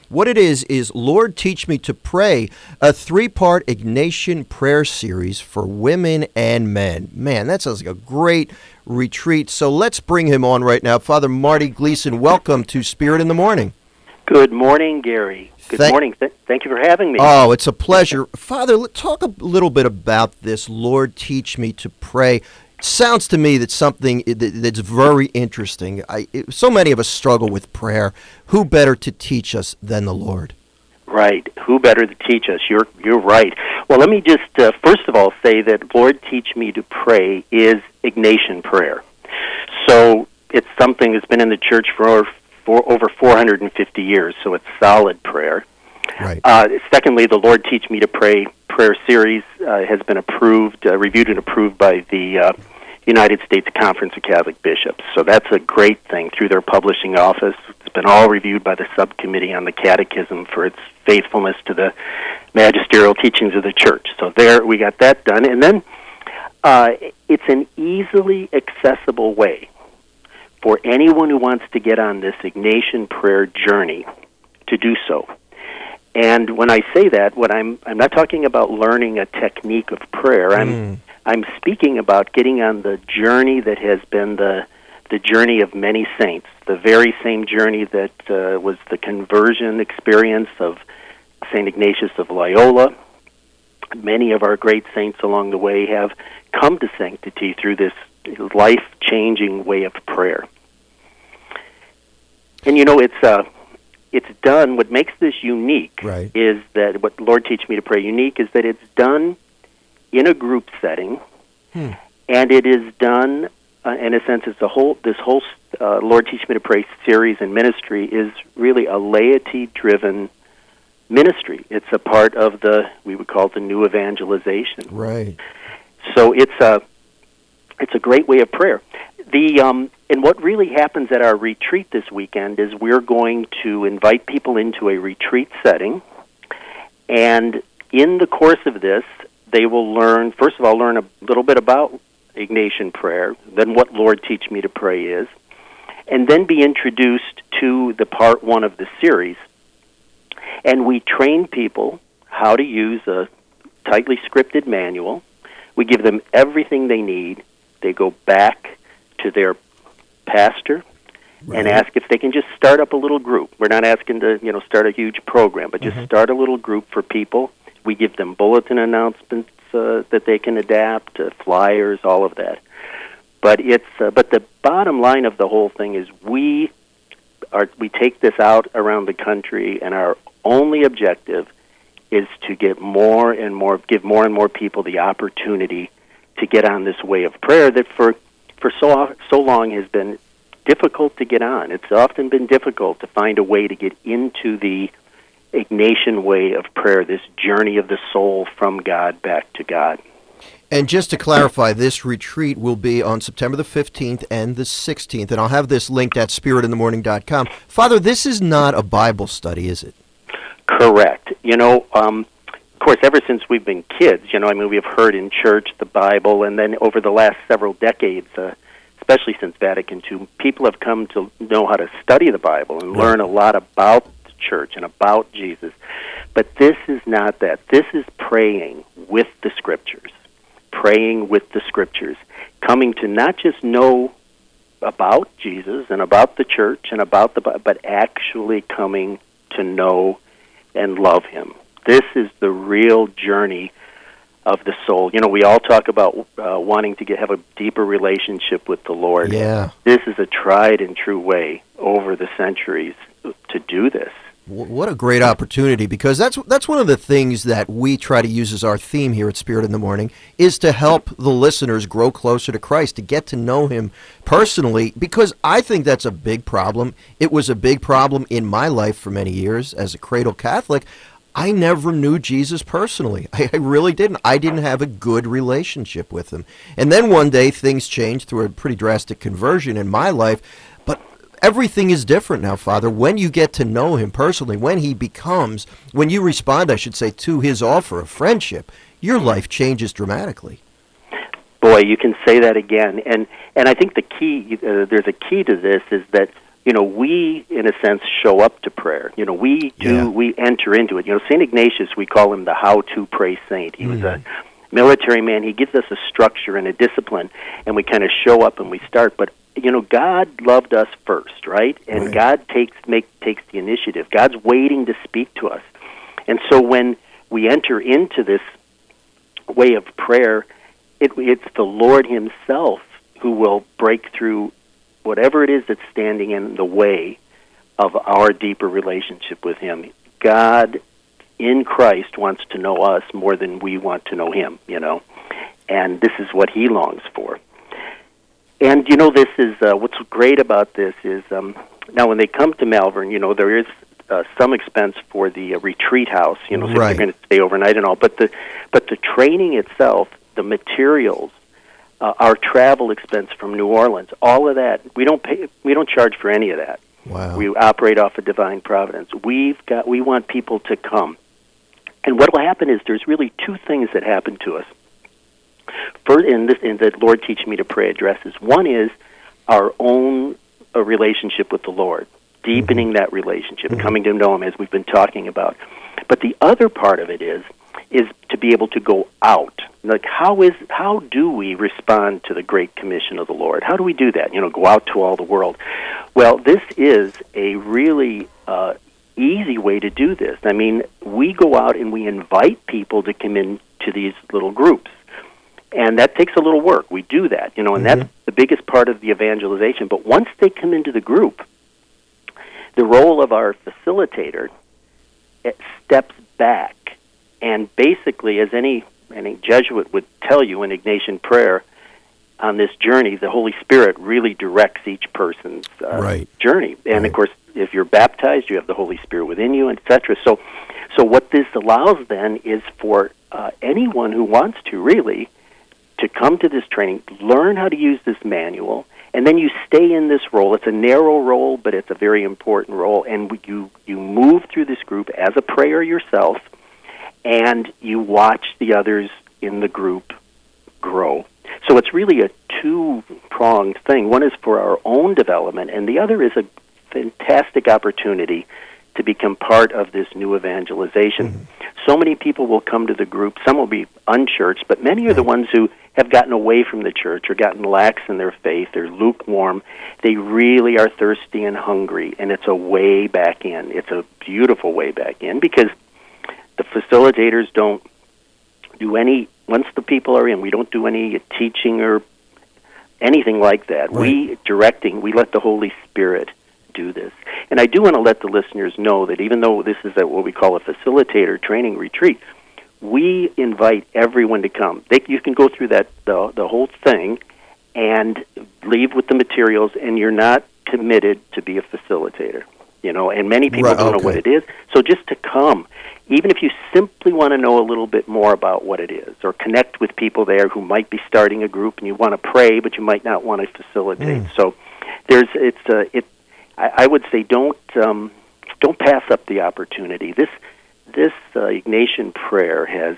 What it is, is Lord Teach Me to Pray, a three-part Ignatian prayer series for women and men. Man, that sounds like a great retreat. So let's bring him on right now. Father Marty Gleason, welcome to Spirit in the Morning. Good morning, Gary. Good Thank- morning. Th- thank you for having me. Oh, it's a pleasure. Father, let- talk a little bit about this, Lord Teach Me to Pray. Sounds to me that something that's very interesting. I, it, so many of us struggle with prayer. Who better to teach us than the Lord? Right. Who better to teach us? You're you're right. Well, let me just uh, first of all say that Lord Teach Me to Pray is Ignatian prayer. So it's something that's been in the church for, for over four hundred fifty years, so it's solid prayer. Right. Uh, secondly, the Lord Teach Me to Pray prayer series uh, has been approved, uh, reviewed and approved by the uh, United States Conference of Catholic Bishops. So that's a great thing through their publishing office. It's been all reviewed by the Subcommittee on the Catechism for its faithfulness to the magisterial teachings of the Church. So there, we got that done. And then uh, it's an easily accessible way for anyone who wants to get on this Ignatian prayer journey to do so. And when I say that, what I'm I'm not talking about learning a technique of prayer. I'm Mm. I'm speaking about getting on the journey that has been the the journey of many saints, the very same journey that uh, was the conversion experience of Saint Ignatius of Loyola. Many of our great saints along the way have come to sanctity through this life-changing way of prayer. And you know, it's uh, it's done. What makes this unique Right. is that what Lord Teach Me to Pray unique is that it's done in a group setting, Hmm. and it is done uh, in a sense. It's a whole. This whole uh, Lord Teach Me to Pray series and ministry is really a laity-driven ministry. It's a part of the we would call it the new evangelization. Right. So it's a it's a great way of prayer. The um, and what really happens at our retreat this weekend is we're going to invite people into a retreat setting, and in the course of this, they will learn, first of all, learn a little bit about Ignatian prayer, then what Lord Teach Me to Pray is, and then be introduced to the part one of the series. And we train people how to use a tightly scripted manual. We give them everything they need. They go back to their pastor Right. and ask if they can just start up a little group. We're not asking to, you know, start a huge program, but just Mhm. start a little group for people. We give them bulletin announcements uh, that they can adapt, uh, flyers, all of that. But it's uh, but the bottom line of the whole thing is we are we take this out around the country, and our only objective is to get more and more, give more and more people the opportunity to get on this way of prayer that for for so so long has been difficult to get on. It's often been difficult to find a way to get into the Ignatian way of prayer, this journey of the soul from God back to God. And just to clarify, this retreat will be on September the fifteenth and the sixteenth, and I'll have this linked at spirit in the morning dot com. Father, this is not a Bible study, is it? Correct. You know, um, of course, ever since we've been kids, you know, I mean, we have heard in church the Bible, and then over the last several decades, uh, especially since Vatican Two, people have come to know how to study the Bible and learn a lot about the church and about Jesus. But this is not that. This is praying with the Scriptures, praying with the Scriptures, coming to not just know about Jesus and about the church and about the Bible, but actually coming to know and love Him. This is the real journey of the soul. You know, we all talk about uh, wanting to get have a deeper relationship with the Lord. Yeah. This is a tried and true way over the centuries to do this. W- What a great opportunity, because that's that's one of the things that we try to use as our theme here at Spirit in the Morning, is to help the listeners grow closer to Christ, to get to know Him personally, because I think that's a big problem. It was a big problem in my life for many years as a cradle Catholic. I never knew Jesus personally. I, I really didn't. I didn't have a good relationship with Him. And then one day things changed through a pretty drastic conversion in my life, but everything is different now, Father. When you get to know Him personally, when He becomes, when you respond, I should say, to His offer of friendship, your life changes dramatically. Boy, you can say that again. And and I think the key, uh, there's a key to this, is that, you know, we, in a sense, show up to prayer. You know, we do, Yeah. we enter into it. You know, Saint Ignatius, we call him the how-to pray saint. He was a military man. He gives us a structure and a discipline, and we kind of show up and we start. But, you know, God loved us first, right? And Right. God takes make takes the initiative. God's waiting to speak to us. And so when we enter into this way of prayer, it, it's the Lord himself who will break through whatever it is that's standing in the way of our deeper relationship with him. God in Christ wants to know us more than we want to know him, you know, and this is what he longs for. And, you know, this is, uh, what's great about this is, um, now when they come to Malvern, you know, there is uh, some expense for the uh, retreat house, you know, so Right. they're going to stay overnight and all, but the, but the training itself, the materials, uh, our travel expense from New Orleans, all of that, we don't pay, we don't charge for any of that. Wow. We operate off of divine providence. We've got, we want people to come. And what will happen is there's really two things that happen to us. First, in this, in the Lord Teach Me to Pray addresses, one is our own uh, relationship with the Lord, deepening that relationship, Mm-hmm. coming to know him as we've been talking about. But the other part of it is is to be able to go out. Like, how is how do we respond to the Great Commission of the Lord? How do we do that? You know, go out to all the world. Well, this is a really uh, easy way to do this. I mean, we go out and we invite people to come in to these little groups. And that takes a little work. We do that, you know, and Mm-hmm. that's the biggest part of the evangelization. But once they come into the group, the role of our facilitator it steps back. And basically, as any any Jesuit would tell you in Ignatian prayer, on this journey, the Holy Spirit really directs each person's uh, Right. journey. And, Right. of course, if you're baptized, you have the Holy Spirit within you, et cetera. So, so what this allows, then, is for uh, anyone who wants to, really, to come to this training, learn how to use this manual, and then you stay in this role. It's a narrow role, but it's a very important role. And you, you move through this group as a prayer yourself, and you watch the others in the group grow. So it's really a two-pronged thing. One is for our own development, and the other is a fantastic opportunity to become part of this new evangelization. Mm-hmm. So many people will come to the group. Some will be unchurched, but many are the ones who have gotten away from the church or gotten lax in their faith. They're lukewarm. They really are thirsty and hungry, and it's a way back in. It's a beautiful way back in because the facilitators don't do any, once the people are in, we don't do any teaching or anything like that. Right. We, directing, we let the Holy Spirit do this. And I do want to let the listeners know that even though this is a, what we call a facilitator training retreat, we invite everyone to come. They, you can go through that the, the whole thing and leave with the materials, and you're not committed to be a facilitator. You know, and many people Right, don't okay. know what it is. So just to come, even if you simply want to know a little bit more about what it is, or connect with people there who might be starting a group, and you want to pray, but you might not want to facilitate. Mm. So there's it's uh, it. I, I would say don't um, don't pass up the opportunity. This this uh, Ignatian prayer has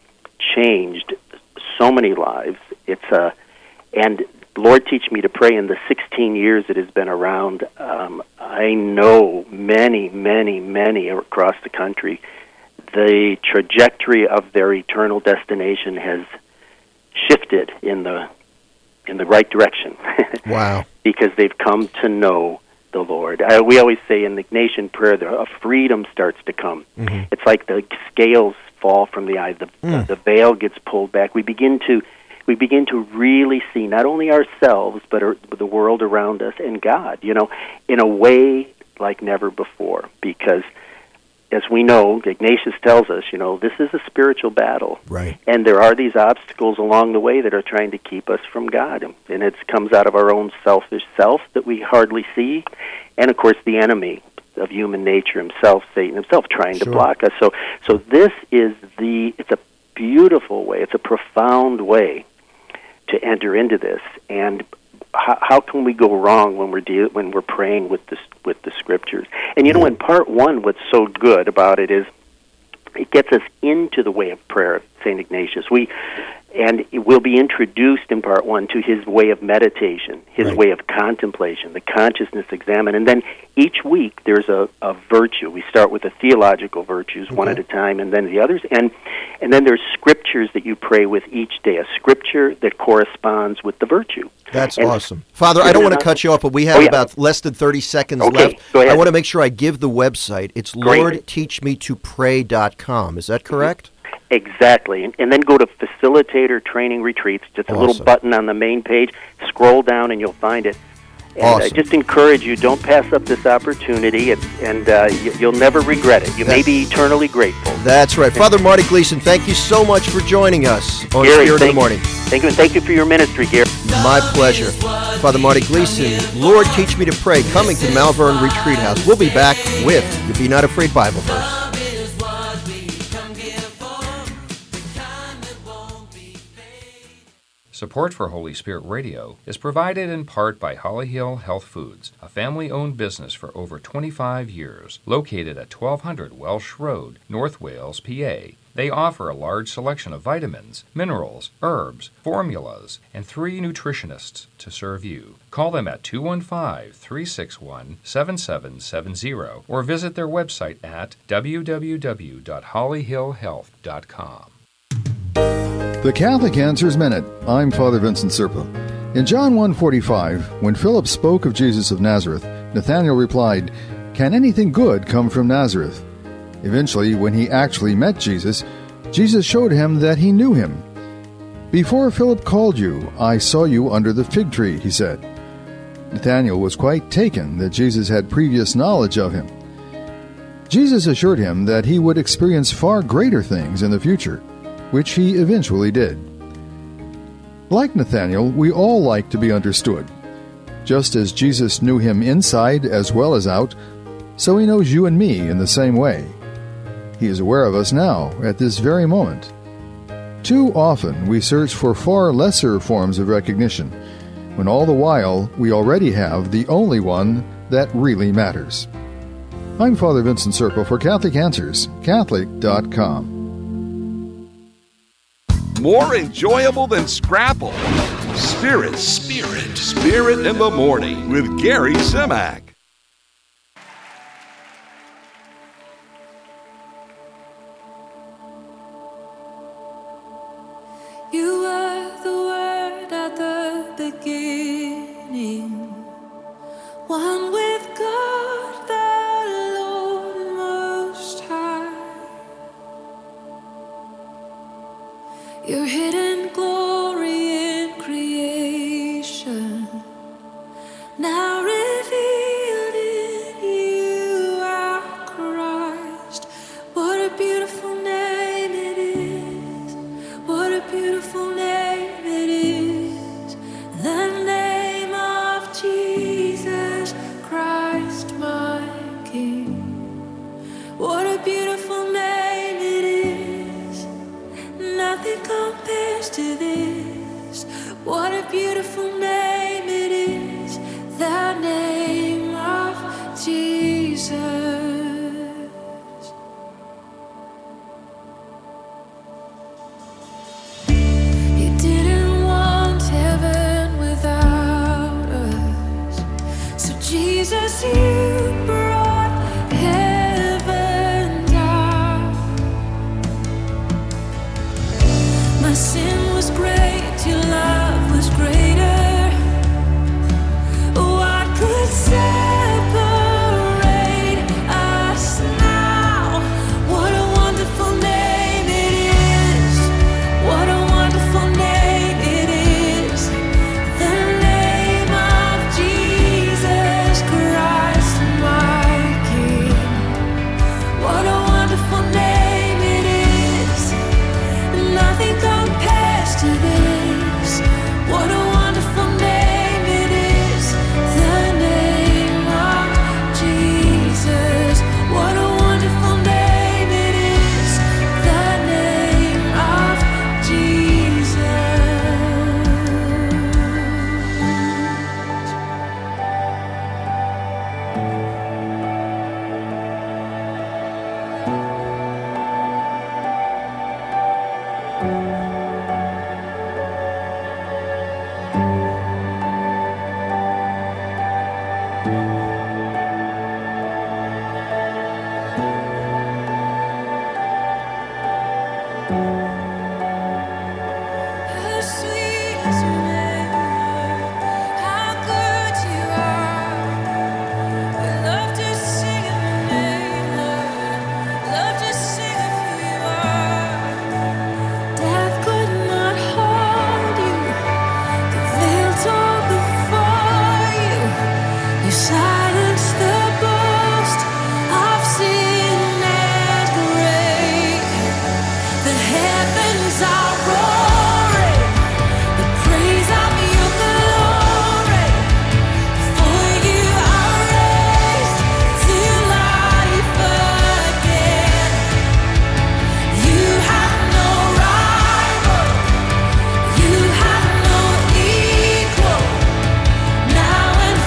changed so many lives. It's a uh, and. Lord Teach Me to Pray, in the sixteen years it has been around, um, I know many, many, many across the country, the trajectory of their eternal destination has shifted in the in the right direction. Wow. Because they've come to know the Lord. Uh, we always say in the Ignatian prayer, the, a freedom starts to come. Mm-hmm. It's like the scales fall from the eye, the, Mm. the veil gets pulled back. We begin to we begin to really see not only ourselves, but our, the world around us and God, you know, in a way like never before. Because, as we know, Ignatius tells us, you know, this is a spiritual battle. Right. And there are these obstacles along the way that are trying to keep us from God. And it comes out of our own selfish self that we hardly see. And, of course, the enemy of human nature himself, Satan himself, trying Sure. to block us. So, so this is the, it's a beautiful way, it's a profound way to enter into this. And how, how can we go wrong when we're de- when we're praying with the with the scriptures? And you know, in part one, what's so good about it is it gets us into the way of prayer, Saint Ignatius. We And we'll be introduced in part one to his way of meditation, his Right. way of contemplation, the consciousness examined. And then each week there's a, a virtue. We start with the theological virtues, okay. one at a time, and then the others. And and then there's scriptures that you pray with each day, a scripture that corresponds with the virtue. That's and awesome. Father, I don't want to cut you off, but we have oh, yeah. about less than thirty seconds okay, left. Go ahead. I want to make sure I give the website. It's Great. lord teach me to pray dot com. Is that correct? Exactly. And, and then go to Facilitator Training Retreats, just a Awesome. little button on the main page. Scroll down and you'll find it. And Awesome. I just encourage you, don't pass up this opportunity, and, and uh, you, you'll never regret it. You may be eternally grateful. That's right. Father Marty Gleason, thank you so much for joining us on Gary, Spirit in thank, the Morning. Thank you, and thank you for your ministry, Gary. My pleasure. Father Marty Gleason, Lord Teach Me to Pray, coming to Malvern Retreat House. We'll be back with the Be Not Afraid Bible verse. Support for Holy Spirit Radio is provided in part by Holly Hill Health Foods, a family-owned business for over twenty-five years, located at twelve hundred Welsh Road, North Wales, P A. They offer a large selection of vitamins, minerals, herbs, formulas, and three nutritionists to serve you. Call them at two one five, three six one, seven seven seven zero or visit their website at w w w dot holly hill health dot com. The Catholic Answers Minute. I'm Father Vincent Serpa. In John one forty-five, when Philip spoke of Jesus of Nazareth, Nathanael replied, "Can anything good come from Nazareth?" Eventually, when he actually met Jesus, Jesus showed him that he knew him. "Before Philip called you, I saw you under the fig tree," he said. Nathanael was quite taken that Jesus had previous knowledge of him. Jesus assured him that he would experience far greater things in the future, which he eventually did. Like Nathanael, we all like to be understood. Just as Jesus knew him inside as well as out, so he knows you and me in the same way. He is aware of us now, at this very moment. Too often we search for far lesser forms of recognition, when all the while we already have the only one that really matters. I'm Father Vincent Serpa for Catholic Answers, Catholic dot com. More enjoyable than Scrapple. Spirit, Spirit, Spirit in the Morning with Gary Zimak. You were the Word at the beginning, one with God the Lord Most High. Your hidden glory in creation, now revealed in you, our Christ. What a beautiful name it is. What a beautiful name it is. The name of Jesus Christ, my King. What a beautiful name it is. Nothing compares to this. What a beautiful name it is. The name of Jesus. You didn't want heaven without us. So Jesus, you brought heaven down. My sin was great, your love was greater. What could separate us now? What a wonderful name it is. What a wonderful name it is. The name of Jesus Christ, How sweet is your name, how good you are. We love to sing of your name, Lord. Love to sing of who you are. Death could not hold you. The veil tore before you. You silenced the boast of sin and grave. The heavens are roaring, the praise of your glory. For you are raised to life again. You have no rival, you have no equal. Now and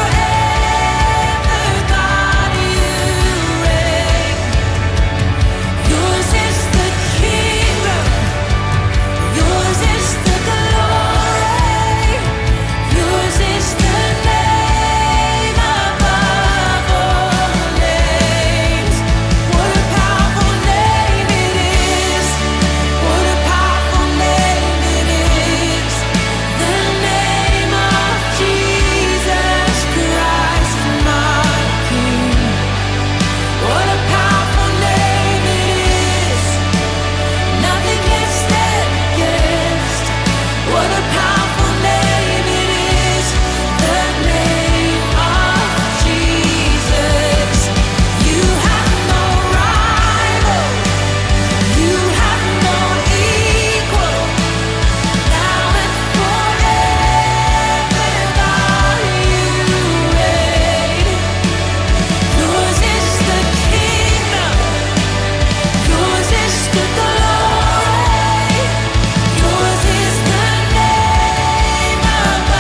forever, God, you reign. Yours is the kingdom, yours is the glory, yours is the name above all names. What a powerful name it is! What a powerful name it is! The name of Jesus Christ, my King. What a powerful name it is! Nothing can stand against. What a powerful name it is! The name of Jesus. You have no rival, you have no equal. Now and forever, God, you reign. Yours is the kingdom, yours is the glory, yours is the name above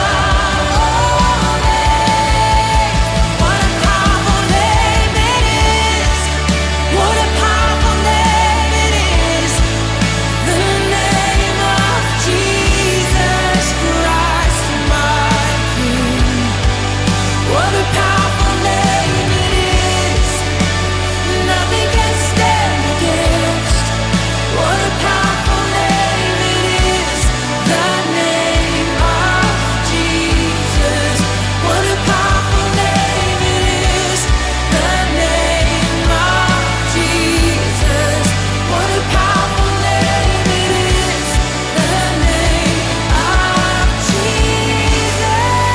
all names. What a powerful name it is! What a powerful name it is! The name of Jesus Christ, my King. What a powerful name it is! Nothing can stand against. What a powerful name it is! The name of Jesus. What a powerful name it is! The name of Jesus. What a powerful name it is! The name of Jesus.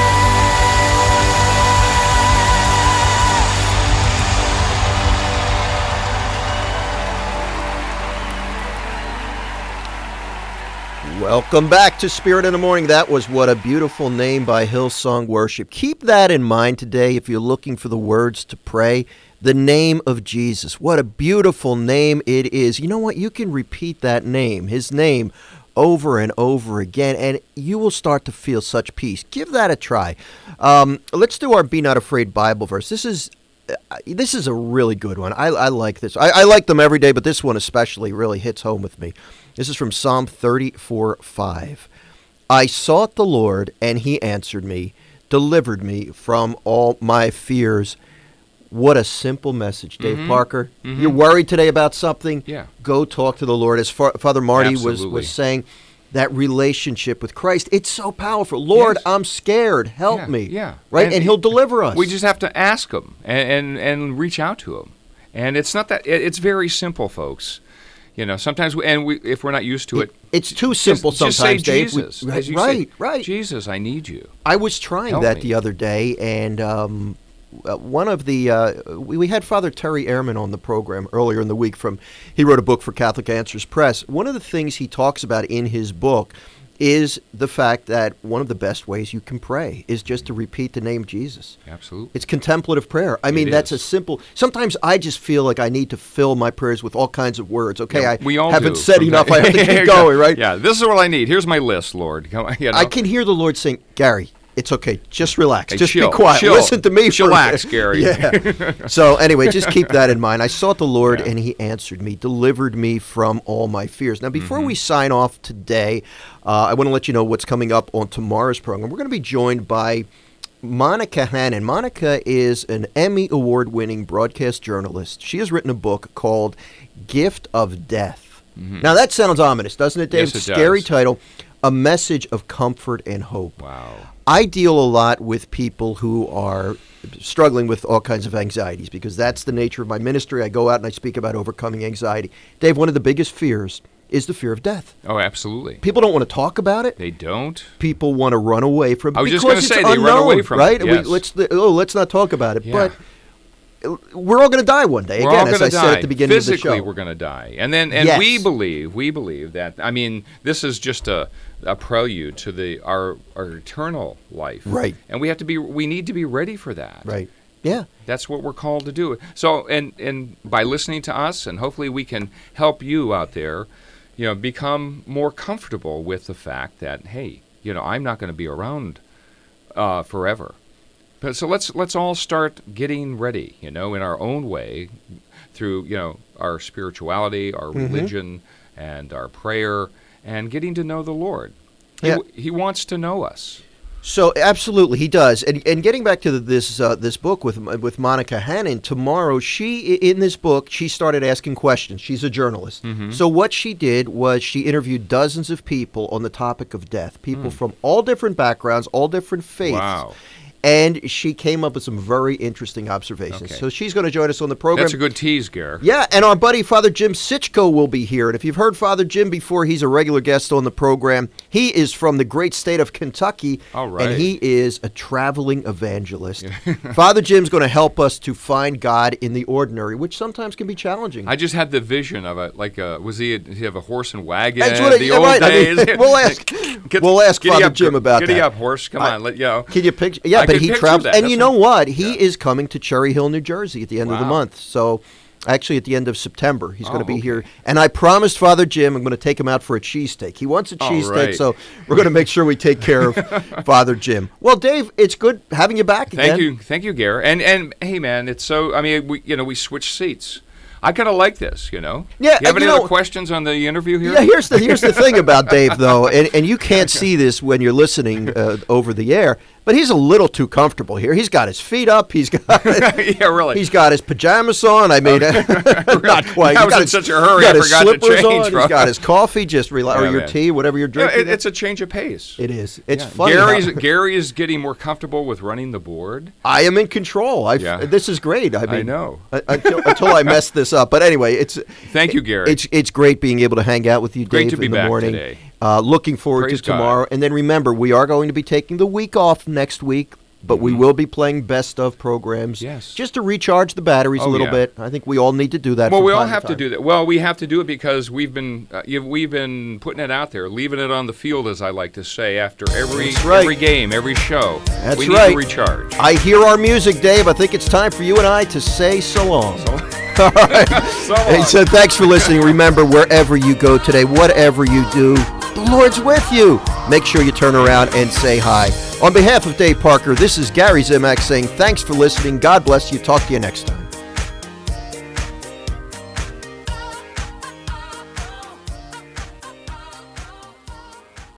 Welcome back to Spirit in the Morning. That was What a Beautiful Name by Hillsong Worship. Keep that in mind today if you're looking for the words to pray. The name of Jesus. What a beautiful name it is. You know what? You can repeat that name, his name, over and over again, and you will start to feel such peace. Give that a try. Um, let's do our Be Not Afraid Bible verse. This is uh, this is a really good one. I, I like this. I, I like them every day, but this one especially really hits home with me. This is from Psalm thirty-four five. I sought the Lord, and he answered me, delivered me from all my fears. What a simple message, Dave Mhm. Parker. Mhm. You're worried today about something? Yeah. Go talk to the Lord. As Fa- Father Marty was, Absolutely. was saying, that relationship with Christ, it's so powerful. Lord, Yes. I'm scared. Help Yeah, me. yeah. Right? And And, he'll deliver us. We just have to ask him and, and, and reach out to him. And it's not that, it, it's very simple, folks. You know, sometimes, we, and we, if we're not used to it, it's too simple just, just sometimes, say Dave. We- Jesus. right, As you right, say, right. Jesus, I need you. I was trying Help that me. the other day, and um, uh, one of the uh, we, we had Father Terry Ehrman on the program earlier in the week. From he wrote a book for Catholic Answers Press. One of the things he talks about in his book is the fact that one of the best ways you can pray is just to repeat the name Jesus. Absolutely. It's contemplative prayer. I mean, It that's is. a simple. Sometimes I just feel like I need to fill my prayers with all kinds of words. Okay, Yeah, I we all haven't do said enough. I have to sometimes. keep going, right? Yeah, this is what I need. Here's my list, Lord. Come on, you know? I can hear the Lord saying, Gary, it's okay. Just relax. Hey, just chill, be quiet. chill. Listen to me. for a Chillax, minute." Gary. Yeah. So anyway, just keep that in mind. I sought the Lord, Yeah. and he answered me, delivered me from all my fears. Now, before Mm-hmm. we sign off today, uh, I want to let you know what's coming up on tomorrow's program. We're going to be joined by Monica Hannon. Monica is an Emmy Award-winning broadcast journalist. She has written a book called Gift of Death. Mm-hmm. Now, that sounds ominous, doesn't it, Dave? Yes, it Scary does. title. A message of comfort and hope. Wow. I deal a lot with people who are struggling with all kinds of anxieties because that's the nature of my ministry. I go out and I speak about overcoming anxiety. Dave, one of the biggest fears is the fear of death. Oh, absolutely. People don't want to talk about it. They don't. People want to run away from it. I was just because gonna it's say, they run unknown, away from it, right? yes. We, let's oh, let's not talk about it. Yeah. But we're all going to die one day. We're Again, all as gonna I die. said at the beginning Physically, of the show, we're going to die, and then and Yes. we believe we believe that. I mean, this is just a, a prelude to the our our eternal life, Right. And we have to be we need to be ready for that, right? Yeah. That's what we're called to do. So, and and by listening to us, and hopefully we can help you out there, you know, become more comfortable with the fact that, hey, you know, I'm not going to be around uh, forever. But so let's let's all start getting ready, you know, in our own way, through, you know, our spirituality, our Mm-hmm. religion, and our prayer, and getting to know the Lord. He, Yeah. He wants to know us. So absolutely, he does. And and getting back to the, this uh, this book with with Monica Hannon, tomorrow she in this book she started asking questions. She's a journalist. Mm-hmm. So what she did was she interviewed dozens of people on the topic of death, people from all different backgrounds, all different faiths. Wow. And she came up with some very interesting observations. Okay. So she's going to join us on the program. That's a good tease, Gare. Yeah, and our buddy Father Jim Sitchko will be here. And if you've heard Father Jim before, he's a regular guest on the program. He is from the great state of Kentucky, All right. and he is a traveling evangelist. Father Jim's going to help us to find God in the ordinary, which sometimes can be challenging. I just had the vision of it, like, a, was he? A, did he have a horse and wagon? That's what it- the yeah, old right. I mean, days. we'll ask- Get- we'll ask giddy Father up, Jim about giddy that. up, horse. Come I- on, let you know. Can you picture? Yeah, I but could he picture travels, that. and That's you know what- what? He is coming to Cherry Hill, New Jersey, at the end of the Wow. month. So, actually, at the end of September, he's going Oh, to be okay. here. And I promised Father Jim I'm going to take him out for a cheesesteak. He wants a All cheesesteak, right. so we're going to make sure we take care of Father Jim. Well, Dave, it's good having you back again. Thank you, thank you, Gare. And and hey, man, it's so. I mean, we you know we switched seats. I kind of like this, you know. Yeah, You have and any you other know- questions on the interview here? Yeah, here's the here's the thing about Dave though, and, and you can't see this when you're listening uh, over the air, but he's a little too comfortable here. He's got his feet up. He's got yeah, really. he's got his pajamas on. I mean, not quite. I He's was got in his- such a hurry, he's got I his forgot to slippers change, on. He's bro. got his coffee, just rela- or Yeah, your man. tea, whatever you're You know, drinking. it, it's a change of pace. It is. It's Yeah. funny. Gary's how- Gary is getting more comfortable with running the board. I am in control. I Yeah. This is great. I mean, know. uh, until, until I mess this up. But anyway, it's Thank you, Gary. It's it's great being able to hang out with you, Great Dave, to be in the back morning. today. Uh, looking forward Praise to God. tomorrow. And then remember, we are going to be taking the week off next week, but we will be playing best of programs. Yes. Just to recharge the batteries a Oh, little yeah. bit. I think we all need to do that. Well, from we all time have to time. do that. Well, we have to do it because we've been uh, you- we've been putting it out there, leaving it on the field, as I like to say, after every That's right. every game, every show. That's we right. need to recharge. I hear our music, Dave. I think it's time for you and I to say so long. All right. So Hey, long. so thanks for listening. Remember, wherever you go today, whatever you do, the Lord's with you. Make sure you turn around and say hi. On behalf of Dave Parker, this is Gary Zimak saying thanks for listening. God bless you. Talk to you next time.